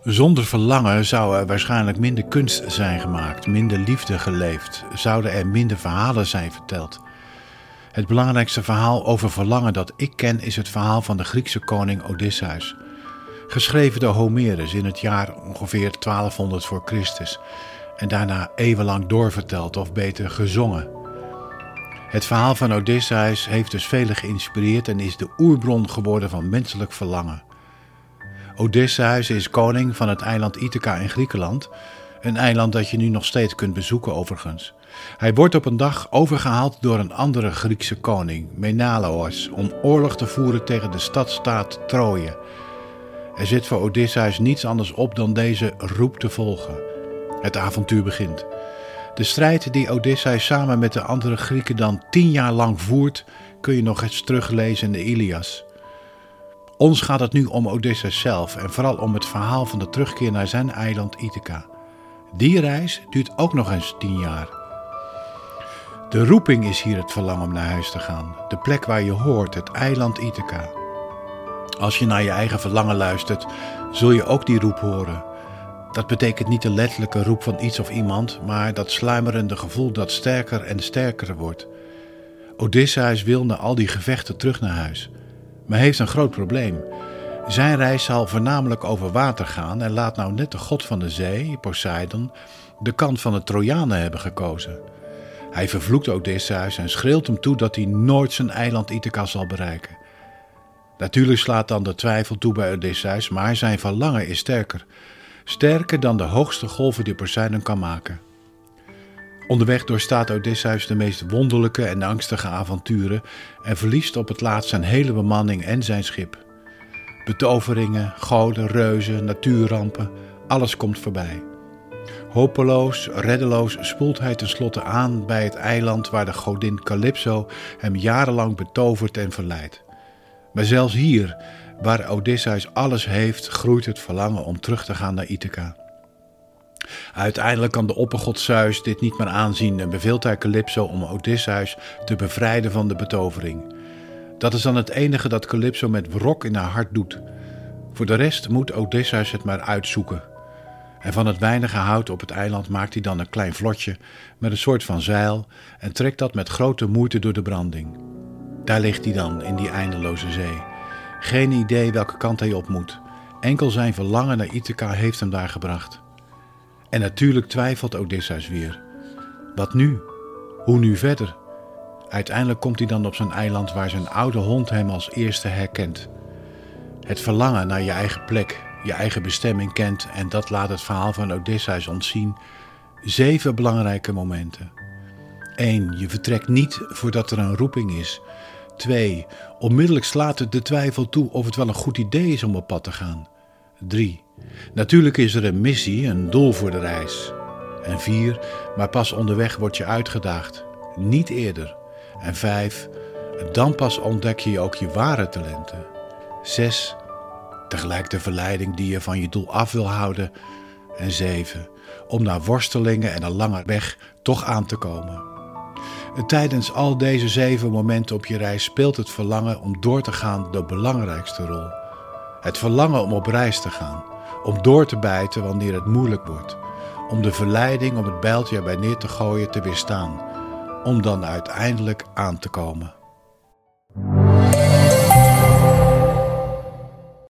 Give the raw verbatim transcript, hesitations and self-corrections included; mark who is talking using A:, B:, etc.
A: Zonder verlangen zou er waarschijnlijk minder kunst zijn gemaakt, minder liefde geleefd, zouden er minder verhalen zijn verteld. Het belangrijkste verhaal over verlangen dat ik ken is het verhaal van de Griekse koning Odysseus. Geschreven door Homerus in het jaar ongeveer twaalfhonderd voor Christus en daarna eeuwenlang doorverteld of beter gezongen. Het verhaal van Odysseus heeft dus velen geïnspireerd en is de oerbron geworden van menselijk verlangen. Odysseus is koning van het eiland Ithaca in Griekenland, een eiland dat je nu nog steeds kunt bezoeken overigens. Hij wordt op een dag overgehaald door een andere Griekse koning, Menelaos, om oorlog te voeren tegen de stadstaat Troje. Er zit voor Odysseus niets anders op dan deze roep te volgen. Het avontuur begint. De strijd die Odysseus samen met de andere Grieken dan tien jaar lang voert, kun je nog eens teruglezen in de Ilias. Ons gaat het nu om Odysseus zelf en vooral om het verhaal van de terugkeer naar zijn eiland Ithaca. Die reis duurt ook nog eens tien jaar. De roeping is hier het verlangen om naar huis te gaan. De plek waar je hoort, het eiland Ithaca. Als je naar je eigen verlangen luistert, zul je ook die roep horen. Dat betekent niet de letterlijke roep van iets of iemand, maar dat sluimerende gevoel dat sterker en sterker wordt. Odysseus wil na al die gevechten terug naar huis, maar heeft een groot probleem. Zijn reis zal voornamelijk over water gaan en laat nou net de god van de zee, Poseidon, de kant van de Trojanen hebben gekozen. Hij vervloekt Odysseus en schreeuwt hem toe dat hij nooit zijn eiland Ithaca zal bereiken. Natuurlijk slaat dan de twijfel toe bij Odysseus, maar zijn verlangen is sterker. Sterker dan de hoogste golven die Poseidon kan maken. Onderweg doorstaat Odysseus de meest wonderlijke en angstige avonturen en verliest op het laatst zijn hele bemanning en zijn schip. Betoveringen, goden, reuzen, natuurrampen, alles komt voorbij. Hopeloos, reddeloos spoelt hij tenslotte aan bij het eiland waar de godin Calypso hem jarenlang betovert en verleidt. Maar zelfs hier, waar Odysseus alles heeft, groeit het verlangen om terug te gaan naar Ithaca. Uiteindelijk kan de oppergod Zeus dit niet meer aanzien en beveelt hij Calypso om Odysseus te bevrijden van de betovering. Dat is dan het enige dat Calypso met wrok in haar hart doet. Voor de rest moet Odysseus het maar uitzoeken. En van het weinige hout op het eiland maakt hij dan een klein vlotje met een soort van zeil en trekt dat met grote moeite door de branding. Daar ligt hij dan in die eindeloze zee. Geen idee welke kant hij op moet. Enkel zijn verlangen naar Ithaca heeft hem daar gebracht. En natuurlijk twijfelt Odysseus weer. Wat nu? Hoe nu verder? Uiteindelijk komt hij dan op zijn eiland waar zijn oude hond hem als eerste herkent. Het verlangen naar je eigen plek, je eigen bestemming kent en dat laat het verhaal van Odysseus ons zien. Zeven belangrijke momenten. één. Je vertrekt niet voordat er een roeping is. twee. Onmiddellijk slaat het de twijfel toe of het wel een goed idee is om op pad te gaan. drie. Natuurlijk is er een missie, een doel voor de reis. En vier. Maar pas onderweg word je uitgedaagd. Niet eerder. En vijf. Dan pas ontdek je ook je ware talenten. zes. Tegelijk de verleiding die je van je doel af wil houden. En zeven. Om na worstelingen en een lange weg toch aan te komen. Tijdens al deze zeven momenten op je reis speelt het verlangen om door te gaan de belangrijkste rol. Het verlangen om op reis te gaan, om door te bijten wanneer het moeilijk wordt, om de verleiding om het bijltje erbij neer te gooien te weerstaan, om dan uiteindelijk aan te komen.